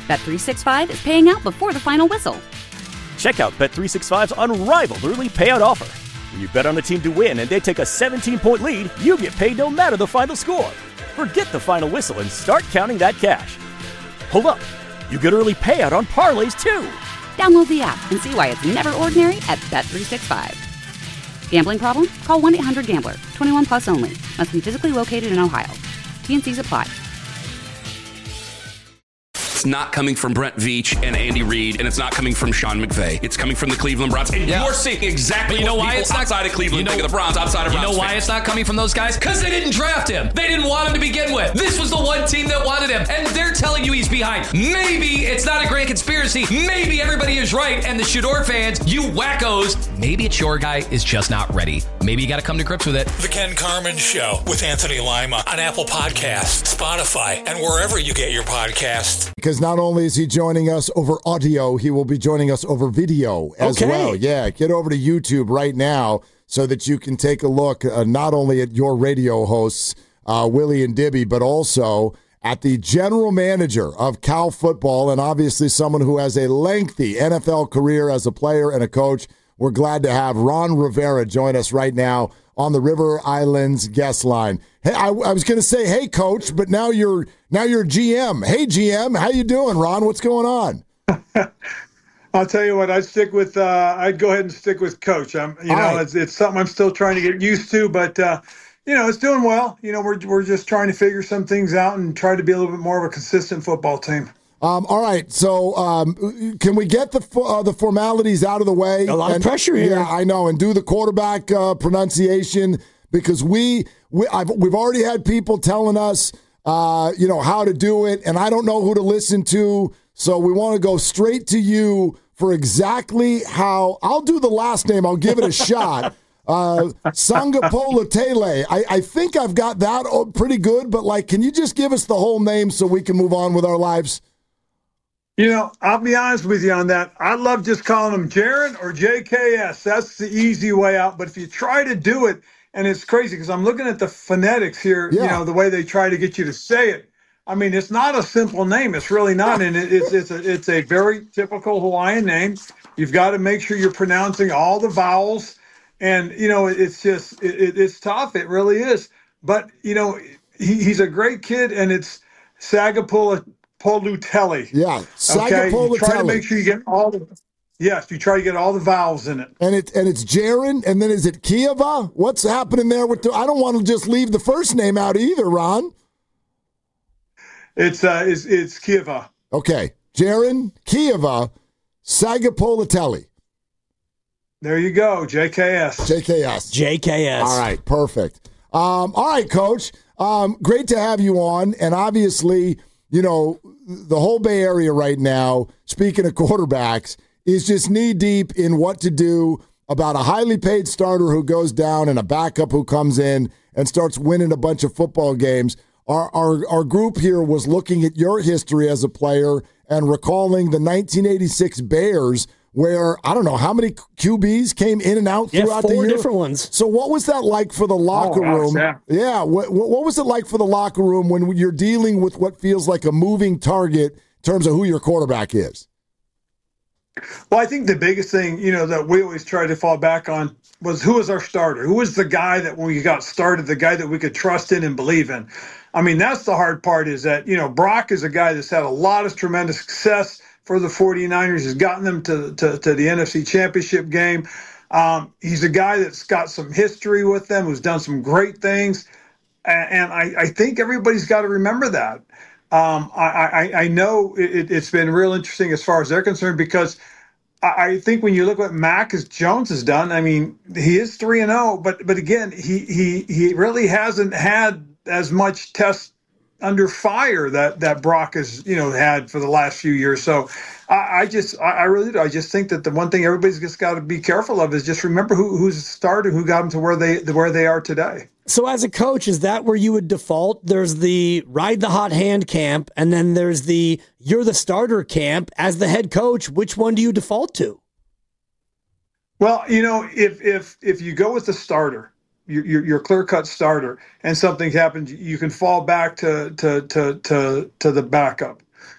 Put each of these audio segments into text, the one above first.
Bet365 is paying out before the final whistle. Check out Bet365's unrivaled early payout offer. When you bet on a team to win and they take a 17-point lead, you get paid no matter the final score. Forget the final whistle and start counting that cash. Hold up. You get early payout on parlays, too. Download the app and see why it's never ordinary at Bet365. Gambling problem? Call 1-800-GAMBLER. 21 plus only. Must be physically located in Ohio. T&Cs apply. It's not coming from Brent Veach and Andy Reid, and it's not coming from Sean McVay. It's coming from the Cleveland Browns. And you're seeing exactly what people outside of Cleveland think of the Browns, outside of Browns. You know why it's not coming from those guys? Because they didn't draft him. They didn't want him to begin with. This was the one team that wanted him, and they're telling you he's behind. Maybe it's not a grand conspiracy. Maybe everybody is right, and the Shador fans, you wackos, maybe it's your guy is just not ready. Maybe you got to come to grips with it. The Ken Carman Show with Anthony Lima on Apple Podcasts, Spotify, and wherever you get your podcasts. Because not only is he joining us over audio, he will be joining us over video as well. Yeah, get over to YouTube right now so that you can take a look not only at your radio hosts, Willie and Dibby, but also at the general manager of Cal football and obviously someone who has a lengthy NFL career as a player and a coach. We're glad to have Ron Rivera join us right now on the River Islands guest line. Hey, I was going to say, hey, Coach, but now you're GM. Hey, GM, how you doing, Ron? What's going on? I'll tell you what, I'd go ahead and stick with Coach. It's something I'm still trying to get used to, but it's doing well. We're just trying to figure some things out and try to be a little bit more of a consistent football team. All right, so can we get the formalities out of the way? A lot of pressure here. Yeah, I know, and do the quarterback pronunciation because we've already had people telling us, how to do it, and I don't know who to listen to, so we want to go straight to you for exactly how. I'll do the last name. I'll give it a shot. Sangapola-Tele. I think I've got that pretty good, but can you just give us the whole name so we can move on with our lives? I'll be honest with you on that. I love just calling them Jaron or JKS. That's the easy way out. But if you try to do it, and it's crazy because I'm looking at the phonetics here, the way they try to get you to say it. I mean, it's not a simple name. It's really not. And it's a very typical Hawaiian name. You've got to make sure you're pronouncing all the vowels. And, it's just, it's tough. It really is. But, he's a great kid, and it's Sagapolutele. Yeah, Sagapolutele. You try to make sure you get all the you try to get all the vowels in it. And it's Jaron, and then is it Kieva? What's happening there with I don't want to just leave the first name out either, Ron. It's Kieva. Okay, Jaron Kieva Sagapolutele. There you go, JKS. All right, perfect. All right, Coach. Great to have you on, and obviously, the whole Bay Area right now, speaking of quarterbacks, is just knee-deep in what to do about a highly paid starter who goes down and a backup who comes in and starts winning a bunch of football games. Our group here was looking at your history as a player and recalling the 1986 Bears where, I don't know, how many QBs came in and out throughout the year? 4 different ones. So what was that like for the locker room? Yeah, what was it like for the locker room when you're dealing with what feels like a moving target in terms of who your quarterback is? Well, I think the biggest thing, that we always try to fall back on was who was our starter? Who was the guy that when we got started, the guy that we could trust in and believe in? I mean, that's the hard part is that, Brock is a guy that's had a lot of tremendous success for the 49ers. He's gotten them to the NFC Championship game. He's a guy that's got some history with them, who's done some great things. And I think everybody's got to remember that. I know it's been real interesting as far as they're concerned because I think when you look at what Mac Jones has done, I mean, he is 3-0, but again, he really hasn't had as much test under fire that Brock has had for the last few years. So I really do. I just think that the one thing everybody's just got to be careful of is just remember who's started, who got them to where they are today. So as a coach, is that where you would default? There's the ride the hot hand camp, and then there's the you're the starter camp. As the head coach, which one do you default to? Well, if you go with the starter, your clear-cut starter, and something happens, you can fall back to the backup.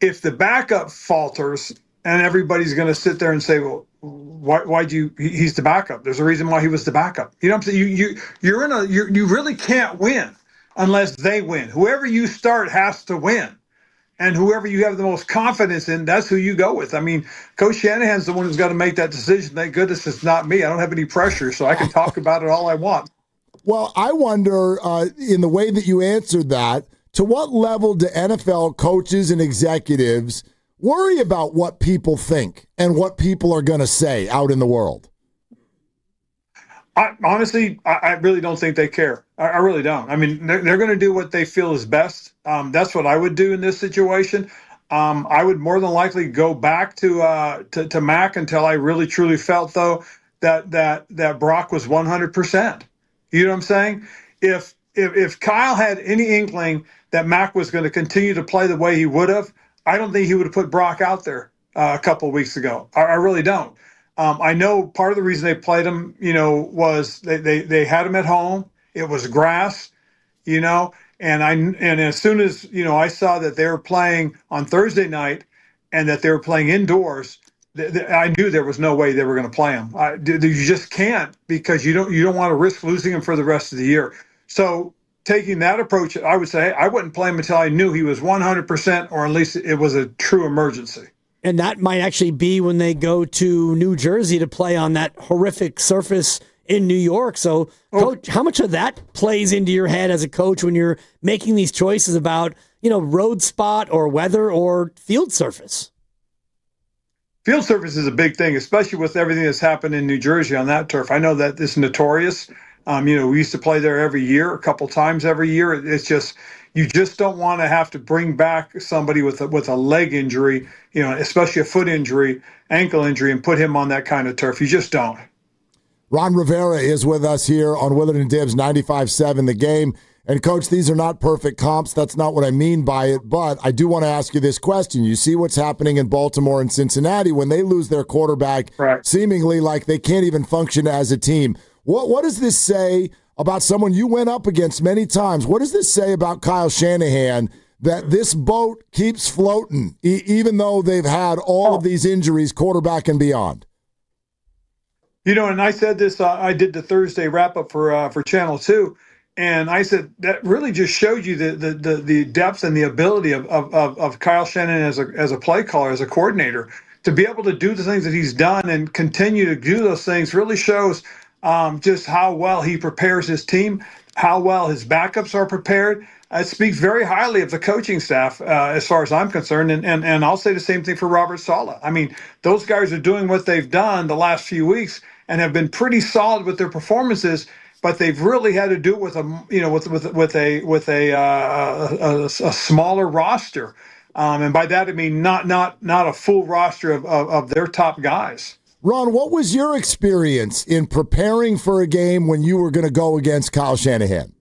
if the backup falters and everybody's going to sit there and say, well, he's the backup. There's a reason why he was the backup. You know what I'm saying? You really can't win unless they win. Whoever you start has to win. And whoever you have the most confidence in, that's who you go with. I mean, Coach Shanahan's the one who's got to make that decision. Thank goodness it's not me. I don't have any pressure, so I can talk about it all I want. Well, I wonder, in the way that you answered that, to what level do NFL coaches and executives worry about what people think and what people are going to say out in the world? Honestly, I really don't think they care. I really don't. I mean, they're going to do what they feel is best. That's what I would do in this situation. I would more than likely go back to Mac until I really truly felt, though, that Brock was 100%. You know what I'm saying? If Kyle had any inkling that Mac was going to continue to play the way he would have, I don't think he would have put Brock out there a couple of weeks ago. I really don't. I know part of the reason they played him, was they had him at home. It was grass, and as soon as, I saw that they were playing on Thursday night and that they were playing indoors, I knew there was no way they were going to play him. You just can't, because you don't want to risk losing him for the rest of the year. So taking that approach, I would say, I wouldn't play him until I knew he was 100%, or at least it was a true emergency. And that might actually be when they go to New Jersey to play on that horrific surface in New York. So, Coach, how much of that plays into your head as a coach when you're making these choices about, road spot or weather or field surface? Field surface is a big thing, especially with everything that's happened in New Jersey on that turf. I know that it's notorious. We used to play there every year, a couple times every year. It's just, you just don't want to have to bring back somebody with a leg injury, especially a foot injury, ankle injury, and put him on that kind of turf. You just don't. Ron Rivera is with us here on Willard and Dibs 95.7 The Game. And, Coach, these are not perfect comps. That's not what I mean by it. But I do want to ask you this question. You see what's happening in Baltimore and Cincinnati when they lose their quarterback, right, seemingly like they can't even function as a team. What does this say about someone you went up against many times? What does this say about Kyle Shanahan, that this boat keeps floating, even though they've had all of these injuries, quarterback and beyond? And I said this, I did the Thursday wrap-up for Channel 2, and I said that really just showed you the depth and the ability of Kyle Shanahan as a play caller, as a coordinator. To be able to do the things that he's done and continue to do those things really shows just how well he prepares his team, how well his backups are prepared. It speaks very highly of the coaching staff, as far as I'm concerned, and I'll say the same thing for Robert Saleh. I mean, those guys are doing what they've done the last few weeks and have been pretty solid with their performances, but they've really had to do it with a smaller roster, and by that I mean not a full roster of their top guys. Ron, what was your experience in preparing for a game when you were going to go against Kyle Shanahan?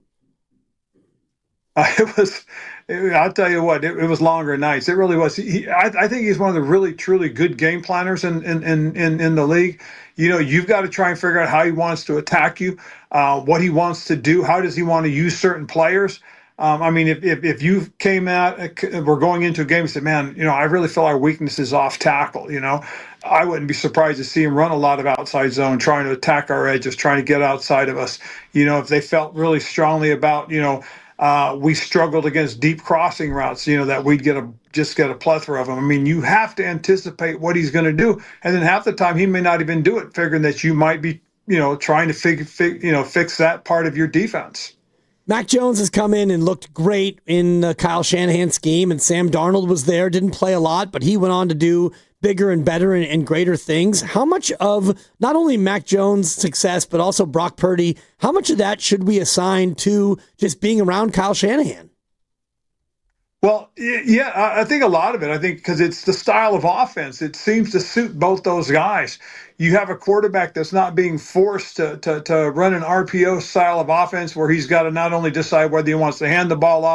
I'll tell you what, it was longer nights. It really was. I think he's one of the really, truly good game planners in the league. You've got to try and figure out how he wants to attack you, what he wants to do, how does he want to use certain players. I mean, if you came out, we're going into a game and said, man, I really feel our weakness is off tackle, I wouldn't be surprised to see him run a lot of outside zone, trying to attack our edges, trying to get outside of us. If they felt really strongly about, we struggled against deep crossing routes, that we'd get a plethora of them. I mean, you have to anticipate what he's going to do. And then half the time he may not even do it, figuring that you might be, trying to fix that part of your defense. Mac Jones has come in and looked great in Kyle Shanahan's scheme, and Sam Darnold was there, didn't play a lot, but he went on to do bigger and better and greater things. How much of not only Mac Jones' success, but also Brock Purdy, how much of that should we assign to just being around Kyle Shanahan? Well, yeah, I think a lot of it. I think because it's the style of offense. It seems to suit both those guys. You have a quarterback that's not being forced to run an RPO style of offense where he's got to not only decide whether he wants to hand the ball off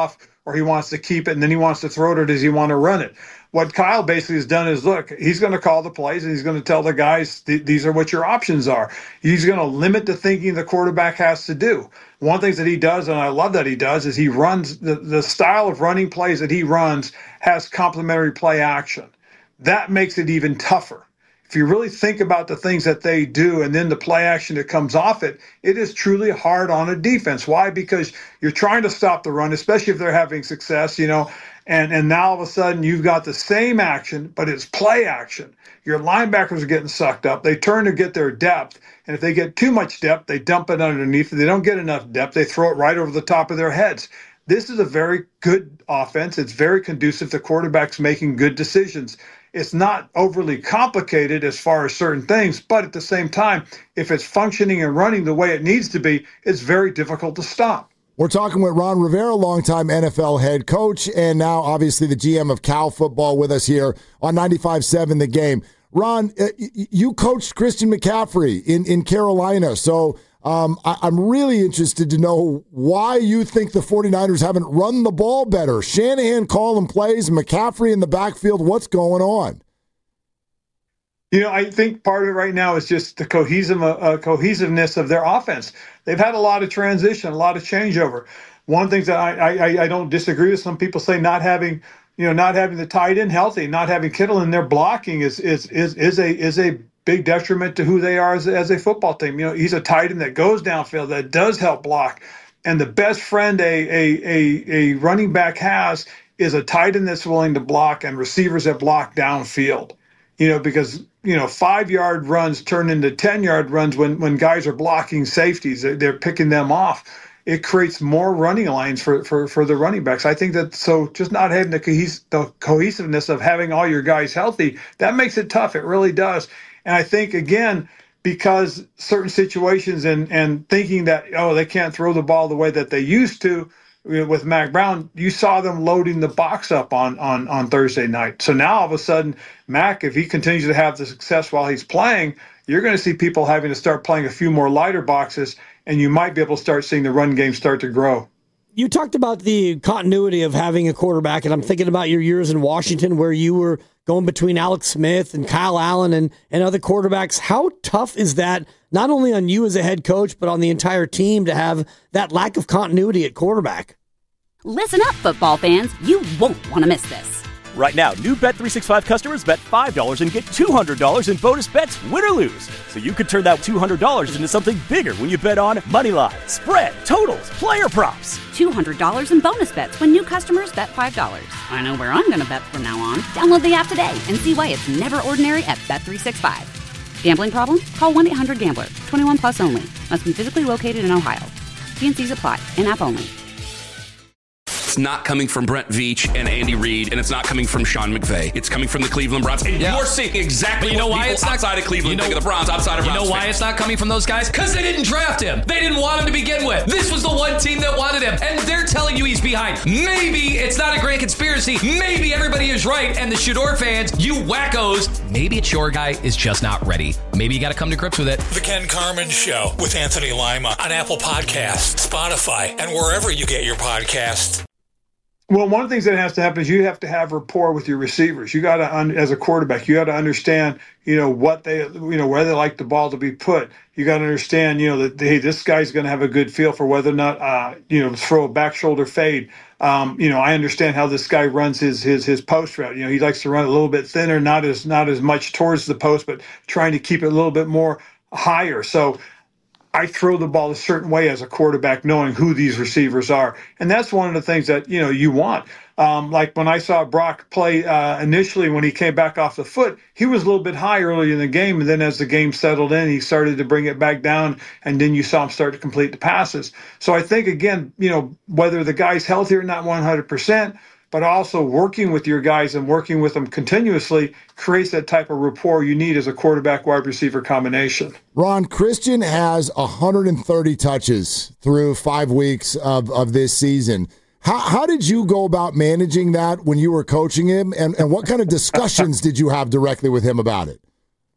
or he wants to keep it and then he wants to throw it, or does he want to run it? What Kyle basically has done is, look, he's going to call the plays and he's going to tell the guys, these are what your options are. He's going to limit the thinking the quarterback has to do. One of the things that he does, and I love that he does, is he runs the style of running plays that he runs has complementary play action. That makes it even tougher. If you really think about the things that they do and then the play action that comes off it, it is truly hard on a defense. Why? Because you're trying to stop the run, especially if they're having success, and now all of a sudden you've got the same action, but it's play action. Your linebackers are getting sucked up. They turn to get their depth. And if they get too much depth, they dump it underneath. If they don't get enough depth, they throw it right over the top of their heads. This is a very good offense. It's very conducive to quarterbacks making good decisions. It's not overly complicated as far as certain things, but at the same time, if it's functioning and running the way it needs to be, it's very difficult to stop. We're talking with Ron Rivera, longtime NFL head coach, and now obviously the GM of Cal football with us here on 95.7 The Game. Ron, you coached Christian McCaffrey in Carolina, so I'm really interested to know why you think the 49ers haven't run the ball better. Shanahan calling plays, McCaffrey in the backfield. What's going on? I think part of it right now is just the cohesiveness of their offense. They've had a lot of transition, a lot of changeover. One of the things that I don't disagree with, some people say not having the tight end healthy, not having Kittle in their blocking is a big detriment to who they are as a football team. He's a tight end that goes downfield, that does help block. And the best friend a running back has is a tight end that's willing to block and receivers that block downfield. Because 5-yard runs turn into 10-yard runs when guys are blocking safeties. They're picking them off. It creates more running lines for the running backs. I think that just not having the cohesiveness of having all your guys healthy, that makes it tough. It really does. And I think, again, because certain situations and thinking that, they can't throw the ball the way that they used to with Mac Brown, you saw them loading the box up on Thursday night. So now all of a sudden, Mac, if he continues to have the success while he's playing, you're going to see people having to start playing a few more lighter boxes, and you might be able to start seeing the run game start to grow. You talked about the continuity of having a quarterback, and I'm thinking about your years in Washington where you were going between Alex Smith and Kyle Allen and other quarterbacks. How tough is that, not only on you as a head coach, but on the entire team to have that lack of continuity at quarterback? Listen up, football fans. You won't want to miss this. Right now, new Bet365 customers bet $5 and get $200 in bonus bets, win or lose. So you could turn that $200 into something bigger when you bet on moneyline, spread, totals, player props. $200 in bonus bets when new customers bet $5. I know where I'm going to bet from now on. Download the app today and see why it's never ordinary at Bet365. Gambling problem? Call 1-800-GAMBLER. 21 plus only. Must be physically located in Ohio. T&Cs apply. In-app only. It's not coming from Brent Veach and Andy Reid, and it's not coming from Sean McVay. It's coming from the Cleveland Browns. And you're seeing exactly what people it's outside of Cleveland think of the Browns, outside of Browns. You know why it's not coming from those guys? Because they didn't draft him. They didn't want him to begin with. This was the one team that wanted him, and they're telling you he's behind. Maybe it's not a grand conspiracy. Maybe everybody is right, and the Shador fans, you wackos, maybe it's your guy is just not ready. Maybe you got to come to grips with it. The Ken Carman Show with Anthony Lima on Apple Podcasts, Spotify, and wherever you get your podcasts. Well, one of the things that has to happen is you have to have rapport with your receivers. You got to, as a quarterback, you got to understand, what they, where they like the ball to be put. You got to understand, that hey, this guy's going to have a good feel for whether or not, throw a back shoulder fade. I understand how this guy runs his post route. He likes to run a little bit thinner, not as much towards the post, but trying to keep it a little bit more higher. So I throw the ball a certain way as a quarterback, knowing who these receivers are. And that's one of the things that, you want. Like when I saw Brock play initially when he came back off the foot, he was a little bit high early in the game. And then as the game settled in, he started to bring it back down. And then you saw him start to complete the passes. So I think, again, whether the guy's healthy or not 100%, but also working with your guys and working with them continuously creates that type of rapport you need as a quarterback-wide receiver combination. Ron, Christian has 130 touches through 5 weeks of this season. How did you go about managing that when you were coaching him, and what kind of discussions did you have directly with him about it?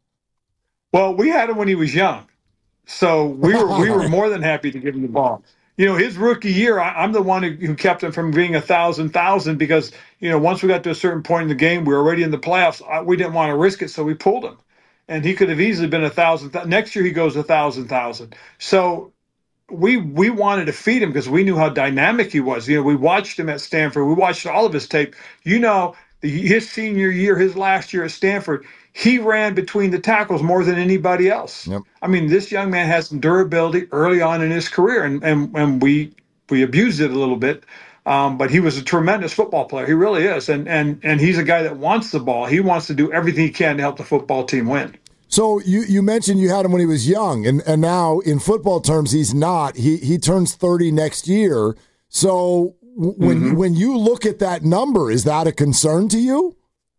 Well, we had him when he was young, so we were more than happy to give him the ball. his rookie year, I'm the one who kept him from being 1,000 because, once we got to a certain point in the game, we were already in the playoffs. We didn't want to risk it, so we pulled him. And he could have easily been 1,000. Next year, he goes 1,000. So we wanted to feed him because we knew how dynamic he was. We watched him at Stanford. We watched all of his tape. His senior year, his last year at Stanford, he ran between the tackles more than anybody else. Yep. I mean, this young man has some durability early on in his career, and we abused it a little bit. But he was a tremendous football player. He really is. And he's a guy that wants the ball. He wants to do everything he can to help the football team win. So you mentioned you had him when he was young, and now in football terms, he's not. He turns 30 next year. So when you look at that number, is that a concern to you?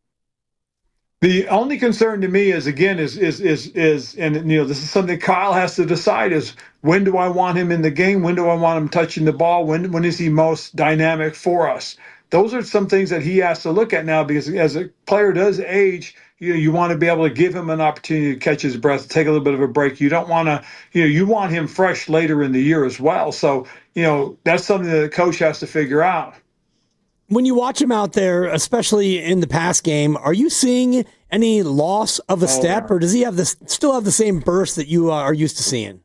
The only concern to me is, again, is this is something Kyle has to decide, is when do I want him in the game? When do I want him touching the ball? When is he most dynamic for us? Those are some things that he has to look at now, because as a player does age, you want to be able to give him an opportunity to catch his breath, take a little bit of a break. You don't want to, you want him fresh later in the year as well. So, that's something that the coach has to figure out. When you watch him out there, especially in the pass game, are you seeing any loss of a step, or does he still have the same burst that you are used to seeing?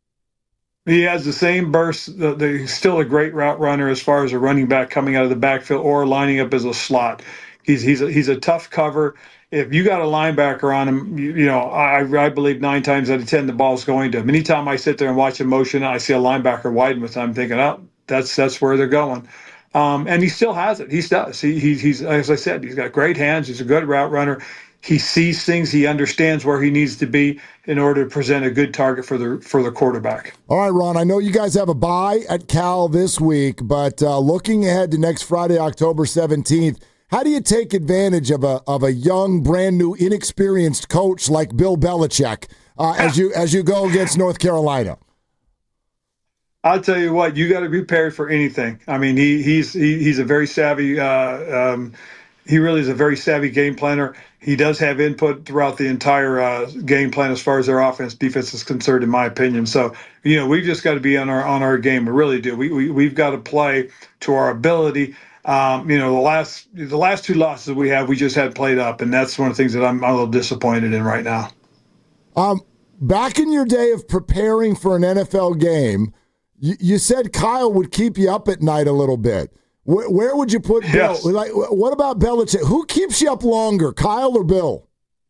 He has the same burst. He's still a great route runner as far as a running back coming out of the backfield or lining up as a slot. He's a tough cover. If you got a linebacker on him, I believe 9 times out of 10 the ball's going to him. Anytime I sit there and watch him motion, I see a linebacker widen with him, I'm thinking, that's where they're going. And he still has it. He does. He's, as I said, he's got great hands. He's a good route runner. He sees things. He understands where he needs to be in order to present a good target for the quarterback. All right, Ron, I know you guys have a bye at Cal this week, but looking ahead to next Friday, October 17th, how do you take advantage of a young, brand new, inexperienced coach like Bill Belichick as you go against North Carolina? I'll tell you what, you got to be prepared for anything. I mean, he's a very savvy. He really is a very savvy game planner. He does have input throughout the entire game plan as far as their offense, defense is concerned, in my opinion. So, we've just got to be on our game. We really do. We've got to play to our ability. The last 2 losses we have, we just had played up, and that's one of the things that I'm a little disappointed in right now. Back in your day of preparing for an NFL game, you said Kyle would keep you up at night a little bit. Where would you put Bill? Yes. Like, what about Belichick? Who keeps you up longer, Kyle or Bill?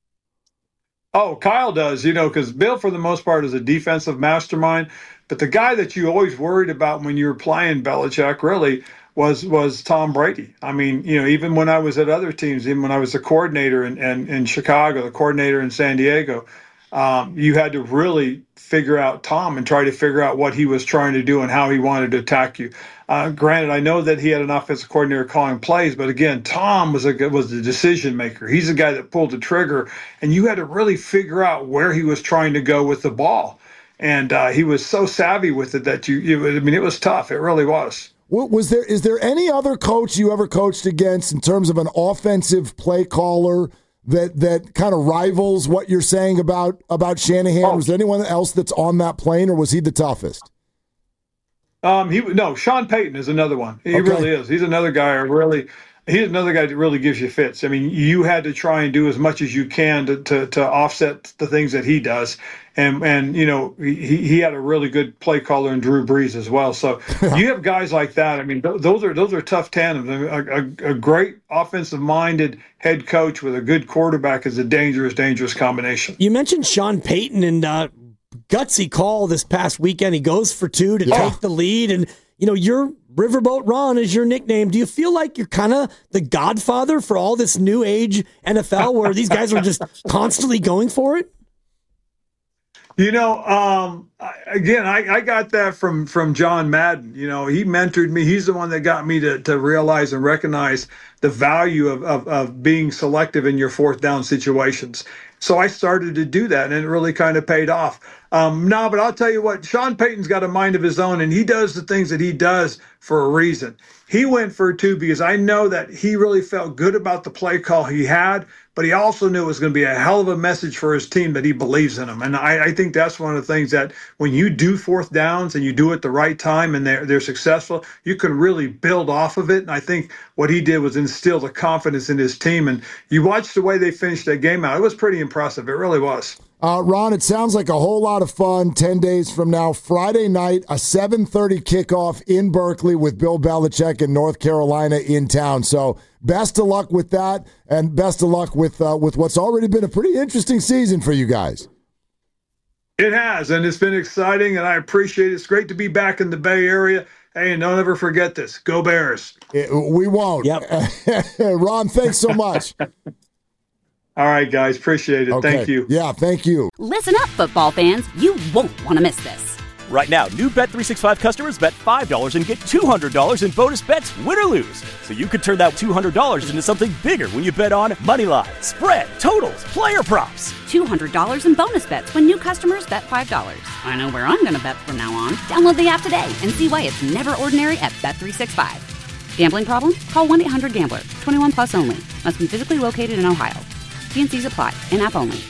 Oh, Kyle does, because Bill, for the most part, is a defensive mastermind. But the guy that you always worried about when you were playing Belichick really was Tom Brady. I mean, even when I was at other teams, even when I was the coordinator in Chicago, the coordinator in San Diego, you had to really figure out Tom and try to figure out what he was trying to do and how he wanted to attack you. Granted, I know that he had an offensive coordinator calling plays, but again, Tom was the decision maker. He's the guy that pulled the trigger, and you had to really figure out where he was trying to go with the ball. And he was so savvy with it that it was tough. It really was. Is there any other coach you ever coached against in terms of an offensive play caller that kind of rivals what you're saying about Shanahan? Was there anyone else that's on that plane, or was he the toughest? Sean Payton is another one. He really is. He's another guy that really gives you fits. I mean, you had to try and do as much as you can to offset the things that he does. And he had a really good play caller in Drew Brees as well. So you have guys like that. I mean, those are tough tandems. A great offensive-minded head coach with a good quarterback is a dangerous combination. You mentioned Sean Payton and gutsy call this past weekend. He goes for 2 to take the lead, and your Riverboat Ron is your nickname. Do you feel like you're kind of the godfather for all this new age NFL where these guys are just constantly going for it? I got that from John Madden. He mentored me. He's the one that got me to realize and recognize the value of being selective in your 4th down situations. So I started to do that, and it really kind of paid off. No, but I'll tell you what, Sean Payton's got a mind of his own, and he does the things that he does for a reason. He went for 2 because I know that he really felt good about the play call he had, but he also knew it was going to be a hell of a message for his team that he believes in them. And I think that's one of the things that when you do 4th downs and you do it at the right time and they're successful, you can really build off of it. And I think what he did was instill the confidence in his team. And you watch the way they finished that game out. It was pretty impressive. It really was. Ron, it sounds like a whole lot of fun 10 days from now. Friday night, a 7:30 kickoff in Berkeley with Bill Belichick in North Carolina in town. So best of luck with that, and best of luck with what's already been a pretty interesting season for you guys. It has, and it's been exciting, and I appreciate it. It's great to be back in the Bay Area. Hey, and don't ever forget this. Go Bears. We won't. Yep. Ron, thanks so much. All right, guys. Appreciate it. Okay. Thank you. Yeah, thank you. Listen up, football fans. You won't want to miss this. Right now, new Bet365 customers bet $5 and get $200 in bonus bets, win or lose. So you could turn that $200 into something bigger when you bet on moneyline, spread, totals, player props. $200 in bonus bets when new customers bet $5. I know where I'm going to bet from now on. Download the app today and see why it's never ordinary at Bet365. Gambling problem? Call 1-800-GAMBLER. 21 plus only. Must be physically located in Ohio. T&Cs apply. In-app only.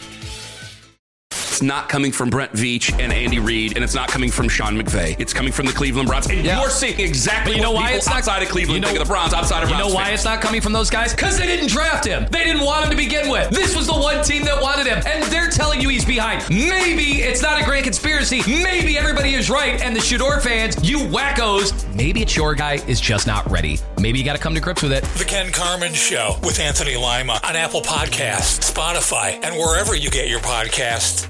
It's not coming from Brent Veach and Andy Reid, and it's not coming from Sean McVay. It's coming from the Cleveland Browns. And you're seeing exactly what people outside of Cleveland think of the Browns, outside of Browns. You know why fans. it's not coming from those guys? Because they didn't draft him. They didn't want him to begin with. This was the one team that wanted him, and they're telling you he's behind. Maybe it's not a grand conspiracy. Maybe everybody is right, and the Shador fans, you wackos, maybe it's your guy is just not ready. Maybe you got to come to grips with it. The Ken Carman Show with Anthony Lima on Apple Podcasts, Spotify, and wherever you get your podcasts.